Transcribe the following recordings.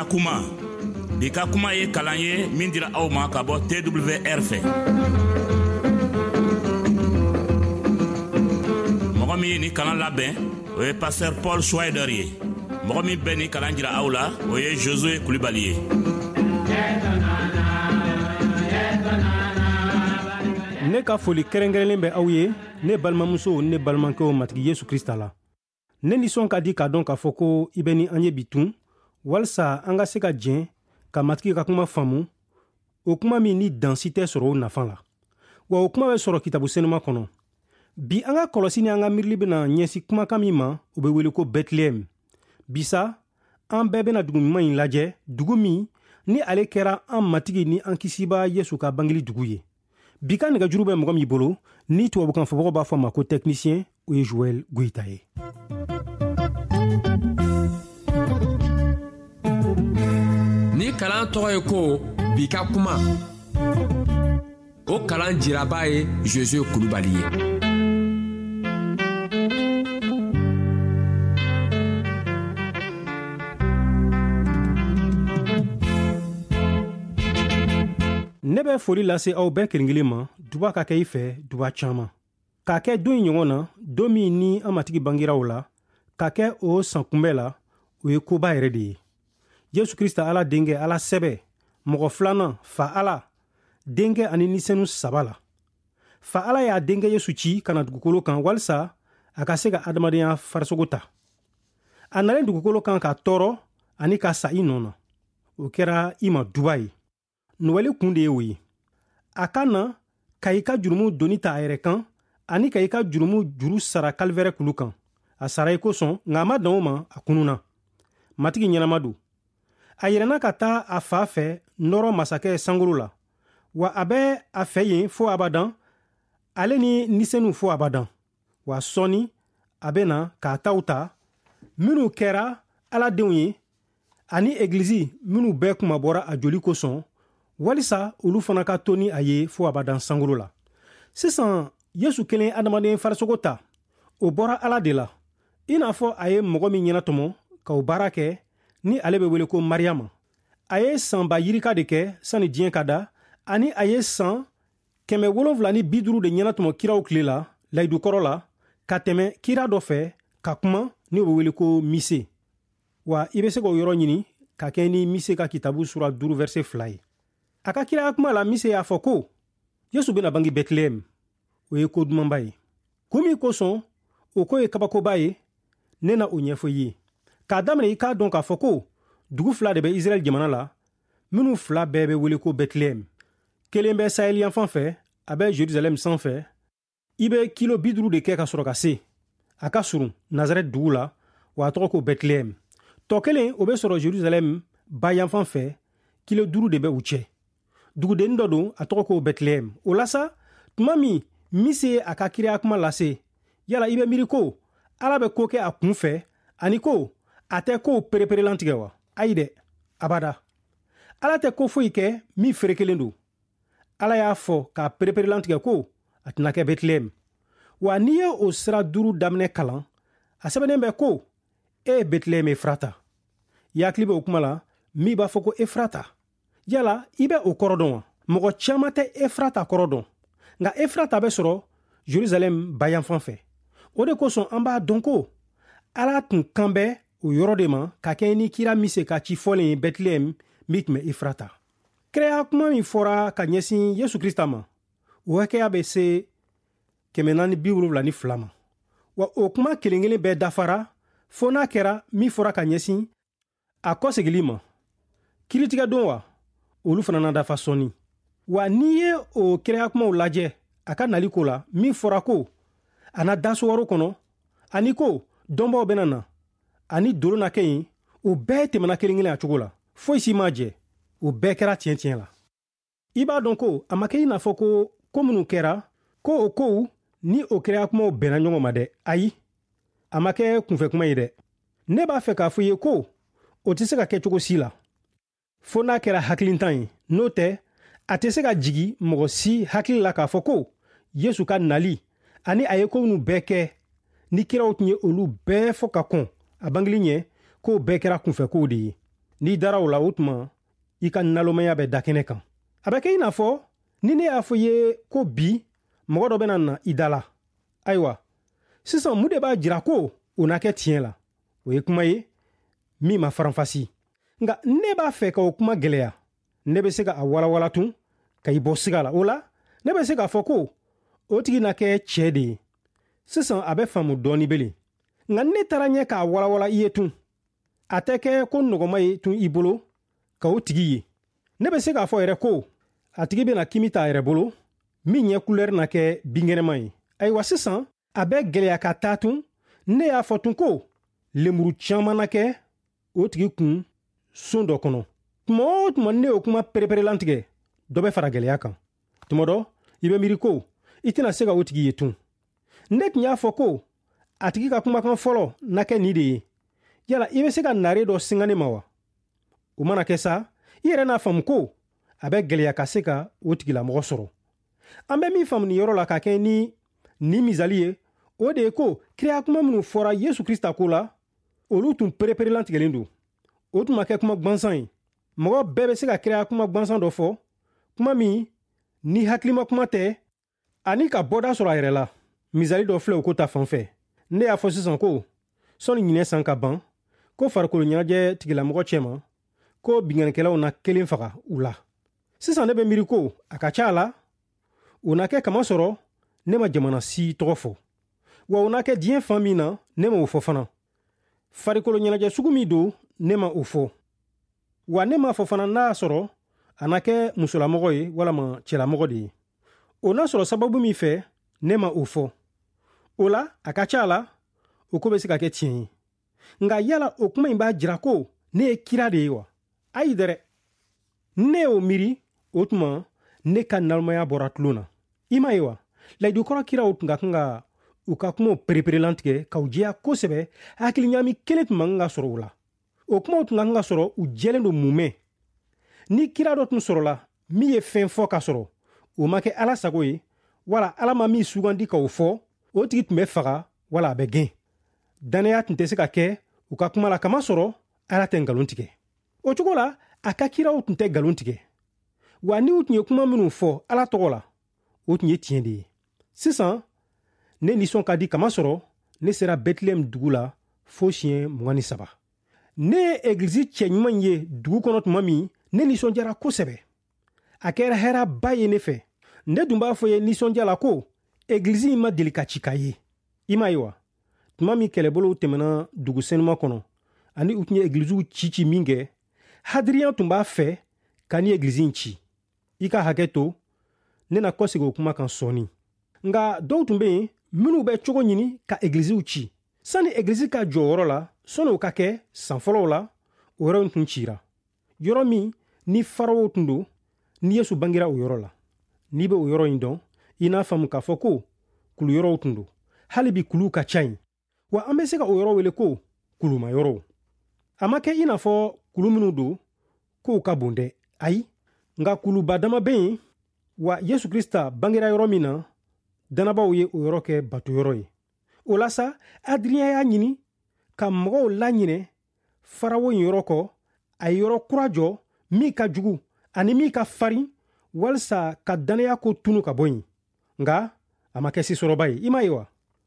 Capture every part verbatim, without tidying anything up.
Bika Kuma. Bika Kuma ye kalan ye min dira aw ma ka bɔ T W R fɛ. Mɔgɔ min ye ni kalan labɛn o ye pasteur Paul Schweider ye. Mɔgɔ min bɛ ni kalan jira aw la o ye Josué Kulibali ye. Ne ka foli kɛrɛnkɛrɛnlen bɛ aw ye, ne balimamuso ne balimakɛw matigi Yesu Krista la. Ne nisɔn ka di k'a dɔn k'a fɔ ko i bɛ ni an ye bitun, walisa an ka se ka jɛn ka matigi ka kuma faamu, o kuma min ni dansi tɛ sɔrɔ o nafa la. Wa o kuma bɛ sɔrɔ kitabu senuma kɔnɔ. Bi an ka kɔlɔsi ni an ka miirili bɛna ɲɛsi kumakan min ma, o bɛ wele ko Bethlehem. Bisa, an bɛɛ bɛna dugu ɲuman in lajɛ, dugu min ni ale kɛra an matigi ni an kisiba Yesu ka bangeli dugu ye. Bi ka nɛgɛjuru bɛ mɔgɔ min bolo, ni tubabukan fɔbagaw b'a fɔ ma ko technicien, o ye Joël Guita ye. Ni kalan tɔgɔ ye ko Bika Kuma. O kalan jiraba ye Josué Kulibali ye. Ne bɛ foli lase aw bɛɛ kelen-kelen ma, duba ka kɛ i fɛ, duba caaman. K'a kɛ don in ɲɔgɔn na, don min ni an matigi bangira o la, k'a kɛ o san kunbɛ la, o ye koba yɛrɛ de ye. Yesu Krista Ala denkɛ, Ala sɛbɛ, mɔgɔ filanan, Fa Ala, denkɛ ani nisɛnu saba la. Fa Ala y'a denkɛ Yesu ci ka na dugukolo kan walisa a ka se ka adamadenya farisogo ta. A nalen dugukolo kan ka tɔɔrɔ ani ka sa i nɔ na. O kɛra i ma duba ye. Nɔgɔli kun de ye o ye. A ka na ka i ka jurumu doni ta a yɛrɛ kan ani ka i ka jurumu juru sara kalifɛrɛ kulu kan. A sara i kosɔn, nka a ma dan o ma, a kununa. Matigi ɲɛnama don. A yɛrɛna ka taa a fa fɛ nɔrɔ masakɛ sankolo la. Wa a bɛ a fɛ yen fo abadan, ale ni nisɛnu fo abadan. Wa sɔni a bɛ na k'a taw ta, minnu kɛra Aladenw ye, ani egilizi minnu bɛɛ kuma bɔra a joli kosɔn, walisa olu fana ka to ni a ye fo abadan sankolo la. Sisan Yesu kelen adamaden farisogo ta, o bɔra Ala de la. I n'a fɔ a ye mɔgɔ min ɲɛnatɔmɔ k'o baara kɛ ni ale bɛ wele ko Mariyama. A ye sanba yirika de kɛ sani diɲɛ ka da, ani a ye san kɛmɛ wolonfila ni bi duuru de ɲɛnatɔmɔ kiraw tile la, layidukɔrɔ la, ka tɛmɛ kira dɔ fɛ ka kuma ni o bɛ wele ko Mise. Wa i bɛ se k'o yɔrɔ ɲini ka kɛ ni Mise ka kitabu sura duuru verset fila ye. A ka kiraya kuma la Mise y'a fɔ ko Yesu bɛna bangi Bethlehem. O ye ko dumanba ye. Kun min kosɔn o ko ye kabakoba ye, ne na o ɲɛfɔ i ye. K'a daminɛ i k'a dɔn k'a fɔ ko dugu fila de bɛ Israɛl jamana la, minnu fila bɛɛ bɛ wele ko Bethlehem. Kelen bɛ Sahel yanfan fɛ, a bɛ Jérusalem sanfɛ. I bɛ kilo bi duuru de kɛ ka sɔrɔ ka se. A ka surun Nazareth dugu la, wa a tɔgɔ ko Bethlehem. Tɔ kelen o bɛ sɔrɔ Jérusalem ba yanfan fɛ, kilo duuru de bɛ u cɛ. Dugudennin dɔ don, a tɔgɔ ko Bethlehem. O la sa, tuma min Mise a ka kiraya kuma lase, yala i bɛ miiri ko Ala bɛ ko kɛ a kun fɛ, ani ko a tɛ ko pereperelan tigɛ wa? Ayi dɛ, abada. Ala tɛ ko foyi kɛ min fere kelen don. Ala y'a fɔ k'a pereperelan tigɛ ko a tɛna kɛ Bethlehem. Wa n'i ye o sira duuru daminɛ kalan, a sɛbɛnnen bɛ ko e ye Bethlehem Efrata. I hakili bɛ o kuma la, min b'a fɔ ko Efrata. Yala i bɛ o kɔrɔ dɔn wa? Mɔgɔ caman tɛ Efrata kɔrɔ dɔn. Nka Efrata bɛ sɔrɔ Jérusalem bayanfan fɛ. O de kosɔn an b'a dɔn ko Ala tun kan bɛ o yɔrɔ de ma ka kɛ ni kira Mise ka ci fɔlen ye Bethlehem min tun bɛ Efrata. Kiraya kuma min fɔra ka ɲɛsin Yesu Krista ma, o hakɛya bɛ se kɛmɛ naani bi wolonwula ni fila ma. Wa o kuma kelen kelen bɛɛ dafara fo n'a kɛra min fɔra ka ɲɛsin a kɔsegili ma. Kiritigɛ don wa? Olu fana na dafa sɔnni. Wa n'i ye o kiraya kumaw lajɛ a ka nali ko la, min fɔra ko a na da sowaro kɔnɔ, ani ko dɔnbaw bɛna na, ani dolo na kɛ yen, o bɛɛ tɛmɛna kelen kelen a cogo la. Foyi si ma jɛ. O bɛɛ kɛra tiɲɛ tiɲɛ la. I b'a dɔn ko a ma kɛ i n'a fɔ ko ko minnu kɛra, ko o kow ni o kiraya kumaw bɛnna ɲɔgɔn ma dɛ. Ayi, a ma kɛ kunfɛ kuma ye dɛ. Ne b'a fɛ k'a fɔ i ye ko o tɛ se ka kɛ cogo si la. Fo n'a kɛra hakilintan ye. N'o tɛ, a tɛ se ka jigi mɔgɔ si hakili la k'a fɔ ko Yesu ka nali ani a ye ko minnu bɛɛ kɛ ni kiraw tun ye olu bɛɛ fɔ ka kɔn a bangeli ɲɛ, k'o bɛɛ kɛra kunfɛ kow de ye. n'i dara o la o tuma i ka nalomaya bɛ da kɛnɛ kan. A bɛ kɛ i n'a fɔ ni ne y'a fɔ ye ko bi mɔgɔ dɔ bɛna na i da la. Ayiwa sisan mun de b'a jira ko o na kɛ tiɲɛ la? O ye kuma ye min ma faranfasi. Nka ne b'a fɛ ka o kuma gɛlɛya. Ne bɛ se ka a walawala tun ka i bɔ siga la. O la ne bɛ se k'a fɔ ko o tigi na kɛ cɛ de ye. Sisan a bɛ faamu dɔɔni belen. Nka ne taara ɲɛ k'a walawala i ye tun. A tɛ kɛ ko nɔgɔma ye tun i bolo ka o tigi ye. Ne bɛ se k'a fɔ yɛrɛ ko a tigi bɛna kimi ta a yɛrɛ bolo min ɲɛ couleur na kɛ binkɛnɛma ye. Ayiwa sisan a bɛ gɛlɛya ka taa tun. Ne y'a fɔ tun ko lemuru caman na kɛ o tigi kun son dɔ kɔnɔ. Tuma o tuma ne y'o kuma pereperelan tigɛ dɔ bɛ fara gɛlɛya kan. Tuma dɔ i bɛ miiri ko i tɛna se ka o tigi ye tun. Ne tun y'a fɔ ko a tigi ka kumakan fɔlɔ na kɛ nin de ye. Yala i bɛ se ka nare dɔ singa ne ma wa? O mana kɛ sa i yɛrɛ n'a faamu ko a bɛ gɛlɛya ka se ka o tigilamɔgɔ sɔrɔ. An bɛ min faamu nin yɔrɔ la ka kɛ ni ni misali ye o de ye ko kiraya kuma minnu fɔra Yesu Krista ko la olu tun pereperelan tigɛlen don. O tun ma kɛ kuma gwansan ye. Mɔgɔ bɛɛ bɛ se ka kiraya kuma gwansan dɔ fɔ kuma min ni hakilima kuma tɛ ani ka bɔda sɔrɔ a yɛrɛ la. Misali dɔ filɛ o ko ta fan fɛ. Ne y'a fɔ sisan ko sɔni ɲinɛ san ka ban ko farikolo ɲɛnajɛ tigilamɔgɔ cɛ ma ko binganikɛlaw na kelen faga u la. Sisan ne bɛ miiri ko a ka ca la o na kɛ kama sɔrɔ ne ma jamana si tɔgɔ fɔ. Wa o na kɛ diɲɛ fan min na ne ma o fɔ fana. Farikolo ɲɛnajɛ sugu min don ne ma o fɔ. Wa ne ma fɔ fana n'a sɔrɔ a na kɛ musolamɔgɔ ye walama cɛlamɔgɔ de ye. O n'a sɔrɔ sababu min fɛ ne ma o fɔ. O la a ka ca la o ko bɛ se ka kɛ tiɲɛ ye. Nka yala o kuma in b'a jira ko ne ye kira de ye wa? Ayi dɛrɛ. Ne y'o miiri o tuma ne ka nalomaya bɔra tulon na. I m'a ye wa? Layidukɔrɔ kiraw tun ka kan ka u ka kumaw pereperelan tigɛ k'u jɛya kosɛbɛ hakili ɲami kelen tun man kan ka sɔrɔ u la. O kumaw tun ka kan ka sɔrɔ u jɛlen don mun mɛn. Ni kira dɔ tun sɔrɔla min ye fɛn fɔ ka sɔrɔ o ma kɛ Ala sago ye wala Ala ma min sugandi k'o fɔ o tigi tun bɛ faga wala a bɛ gɛn. Danaya tun tɛ se ka kɛ u ka kuma la kama sɔrɔ Ala tɛ nkalon tigɛ. O cogo la a ka kiraw tun tɛ nkalon tigɛ. Wa ni u tun ye kuma minnu fɔ Ala tɔgɔ la o tun ye tiɲɛ de ye. Sisan ne nisɔn ka di kama sɔrɔ ne sera Bethlehem dugu la fo siɲɛ mugan ni saba. Ne ye egilizi cɛ ɲuman ye dugu kɔnɔ tuma min ne nisɔndiyara kosɛbɛ. A kɛra hɛrɛba ye ne fɛ. Ne dun b'a fɔ ye nisɔndiya la ko egilizi in ma deli ka ci k'a ye. I m'a ye wa? Tuma min kɛlɛbolow tɛmɛna dugu senuma kɔnɔ ani u tun ye egiliziw ci ci min kɛ Hadiriyan tun b'a fɛ ka ni egilizi in ci. I ka hakɛ to ne na kɔsegin o kuma kan sɔɔni. Nka dɔw tun bɛ yen minnu bɛ cogo ɲini ka egiliziw ci. Sani egilizi ka jɔ yɔrɔ la sɔnni o ka kɛ san fɔlɔw la o yɔrɔ in tun cira. Yɔrɔ min ni farawow tun don ni Yesu bangera o yɔrɔ la. N'i bɛ o yɔrɔ in dɔn i n'a faamu k'a fɔ ko kulu yɔrɔw tun don. Hali bi kuluw ka ca yen. Wa an bɛ se ka o yɔrɔ wele ko kuluma yɔrɔw. A ma kɛ i n'a fɔ kulu minnu don k'o ka bon dɛ. Ayi. Nka kuluba dama bɛ yen wa Yesu Krista bangera yɔrɔ min na danabaw ye o yɔrɔ kɛ bato yɔrɔ ye. O la sa Adrien y'a ɲini ka mɔgɔw laɲinɛ farawo in yɔrɔ kɔ a ye yɔrɔ kura jɔ min ka jugu ani min ka farin walisa ka danaya ko tunu ka bɔ yen. Nka a ma kɛ sisɔrɔba ye. I m'a ye wa?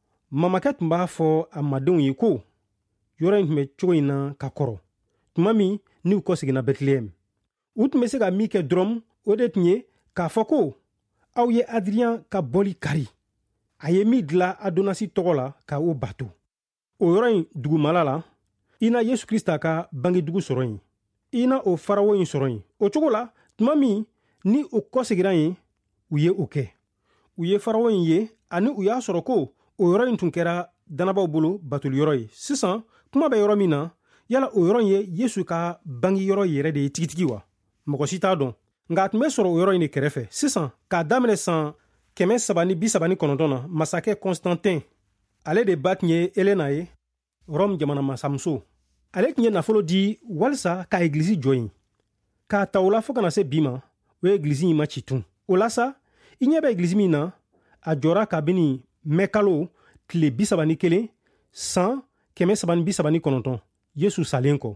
Mamakɛ tun b'a fɔ a madenw ye ko yɔrɔ in tun bɛ cogo in na ka kɔrɔ tuma min n'u kɔseginna Bethlehem. U tun bɛ se ka min kɛ dɔrɔn o de tun ye k'a fɔ ko aw ye Adrien ka bɔli kari. A ye min dilan Adonasi tɔgɔ la ka o bato. O yɔrɔ in dugumala la i na Yesu Krista ka bangedugu sɔrɔ yen. I na o farawo in sɔrɔ yen. O cogo la tuma min ni o kɔsegira yen u ye o kɛ. U ye farawo in ye ani u y'a sɔrɔ ko o yɔrɔ in tun kɛra danabaw bolo batoli yɔrɔ ye. Sisan kuma bɛ yɔrɔ min na yala o yɔrɔ in ye Yesu ka bangi yɔrɔ yɛrɛ de ye tigitigi wa? Mɔgɔ si t'a dɔn. Nka a tun bɛ sɔrɔ o yɔrɔ in de kɛrɛfɛ. Sisan k'a daminɛ san kɛmɛ saba ni bi saba ni kɔnɔntɔn na masakɛ Constantin ale de ba tun ye Elena ye Rome jamana masamuso. Ale tun ye nafolo di walisa ka egilizi jɔ yen. K'a ta o la fo kana se bi ma o ye egilizi in ma ci tun. O la sa i ɲɛ bɛ egilizi min na a jɔra kabini mɛ kalo tile bi saba ni kelen san kɛmɛ saba ni bi saba ni kɔnɔntɔn Yesu salen kɔ.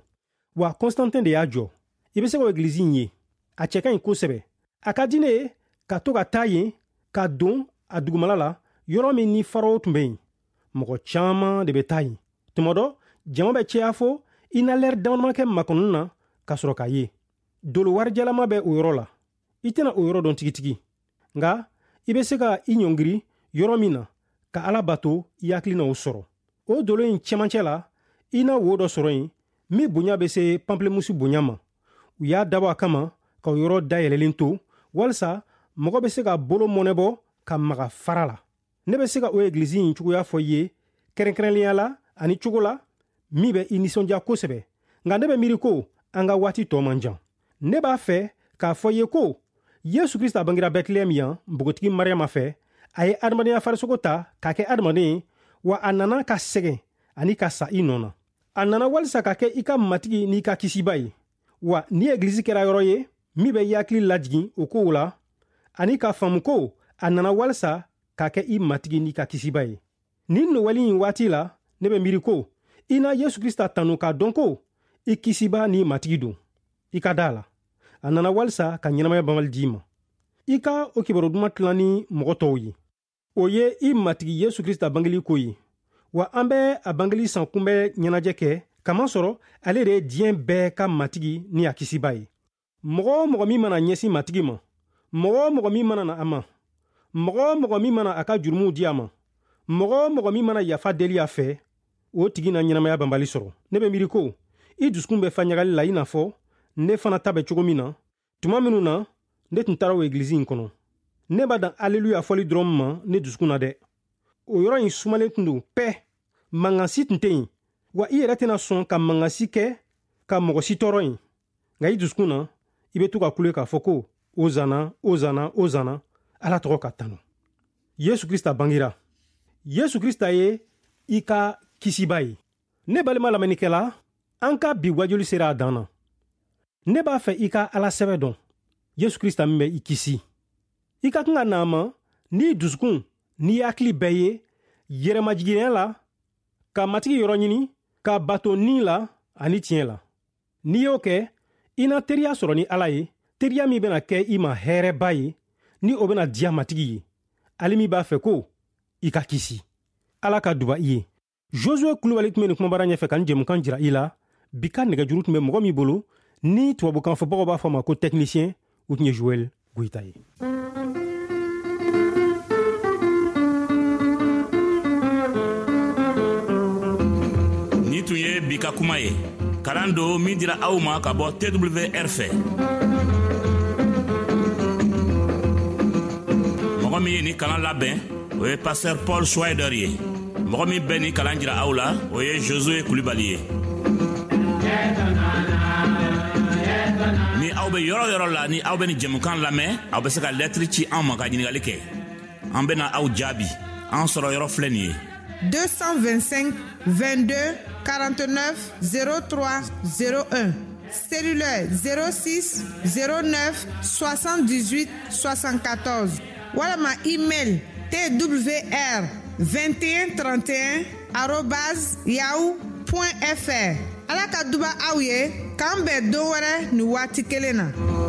wa Constantin de y'a jɔ. I be se k'o église in ye. A cɛ ka ɲi kosɛbɛ. A ka di ne ye ka to ka taa yen ka don a dugumala la yɔrɔ min ni faraw tun bɛ yen. Mɔgɔ caaman de be taa yen. Tuma dɔ jama bɛ cɛya fo i na lɛri damadama kɛ makɔnɔni na ka sɔrɔ k'a ye. Dolo warijalama bɛ o yɔrɔ la. I tɛna o yɔrɔ dɔn tigitigi. Nga i be se ka i ɲɔngiri yɔrɔ min na ka Ala bato i hakili na o sɔrɔ. O dolo in cɛmancɛ la i na wo dɔ sɔrɔ yen min bonya be se pamplemusi bonya ma. U y'a dabɔ a kama ka o yɔrɔ dayɛlɛlen to walisa mɔgɔ be se ka bolo mɔnɛbɔ ka maga fara la. Ne be se ka o église in cogoya fɔ i ye kɛrɛnkɛrɛnlenya la ani cogo la min bɛ i nisɔndiya kosɛbɛ. Nga ne be miiri ko an ka waati tɔ man jan. Ne b'a fɛ k'a fɔ i ye ko Yesu Krista bangira Bɛtilɛhɛmu yan npogotigi Mariyama fɛ. A ye adamadenya farisogo ta k'a kɛ adamaden wa a nana ka sɛgɛn ani ka sa i nɔ na. A nana walisa ka kɛ i ka matigi n'i ka kisiba ye. Wa ni église kɛra yɔrɔ ye min bɛ i hakili lajigin o kow la ani k'a faamu ko a nana walisa k'a kɛ i matigi n'i ka kisiba ye. Nin nowɛli in waati la ne bɛ miiri ko i na Yesu Krista tanu k'a dɔn ko i kisiba n'i matigi don. I ka da a la. A nana walisa ka ɲɛnamaya banbali d'i ma. I ka o kibaru duman tilan ni mɔgɔ tɔw ye. O ye i matigi Yesu Krista bangeli ko ye. Wa an bɛ a bangeli san kunbɛ ɲɛnajɛ kɛ kamasɔrɔ ale de ye diɲɛ bɛɛ ka matigi ni a kisiba ye. Mɔgɔ o mɔgɔ min mana ɲɛsin matigi ma, mɔgɔ o mɔgɔ min mana na a ma, mɔgɔ o mɔgɔ min mana a ka jurumuw di a ma, mɔgɔ o mɔgɔ min mana yafa deli a fɛ, o tigi na ɲɛnamaya banbali sɔrɔ. Ne bɛ miiri ko i dusukun bɛ fa ɲagali la i n'a fɔ ne fana ta bɛ cogo min na tuma minnu na ne tun taara o église in kɔnɔ. Ne b'a dan aleluya fɔli dɔrɔn ma ne dusukun na dɛ. O yɔrɔ in sumalen tun don pɛ. Mankan si tun tɛ yen. Wa i yɛrɛ tɛna sɔn ka mankan si kɛ ka mɔgɔ si tɔɔrɔ yen. Nka i dusukun na i bɛ to ka kule k'a fɔ ko Ozana, Ozana, Ozana, Ala tɔgɔ ka tanu. Yesu Krista bangira. Yesu Krista ye i ka kisiba ye. Ne balima lamɛnnikɛla, an ka bi wajuli sera a dan na. Ne b'a fɛ i ka Ala sɛbɛ dɔn. Yesu Krista min bɛ i kisi. I ka kan ka na a ma n'i dusukun n'i hakili bɛɛ ye yɛrɛmajiginiya la ka matigi yɔrɔ ɲini ka bato nin la ani tiɲɛ la. N'i y'o kɛ i na teriya sɔrɔ ni Ala ye, teriya min bɛna kɛ i ma hɛrɛba ye ni o bɛna diya matigi ye. Ale min b'a fɛ ko i ka kisi. Ala ka duba i ye. Josué Kulubali tun bɛ nin kumabara ɲɛfɛ ka nin jɛmukan jira i la. Bi ka nɛgɛjuru tun bɛ mɔgɔ min bolo ni tubabukan fɔbagaw b'a fɔ ma ko technicien o tun ye Joël Goyita ye. Ni tun ye bi ka kuma ye kalan do min dira aw ma ka bɔ T W R fɛ. Mɔgɔ min ye ni kalan labɛn o ye pasteur Paul Schweider ye. Mɔgɔ min bɛ ni kalan jira aw la o ye Josué Kulubali ye. Ni aw bɛ yɔrɔ yɔrɔ la ni aw bɛ ni jɛmukan lamɛn aw bɛ se ka lettre ci an ma ka ɲininkali kɛ. An bɛ na aw jaabi. An sɔrɔ yɔrɔ filɛ nin ye. deux cent vingt-cinq vingt-deux quarante-neuf zéro trois zéro un. Cellulaire zéro six zéro neuf soixante-dix-huit soixante-quatorze. Walama email T W R vingt et un trente et un arobase yahoo point F R. Ala ka duba aw ye k'an bɛn don wɛrɛ ni waati kelen na.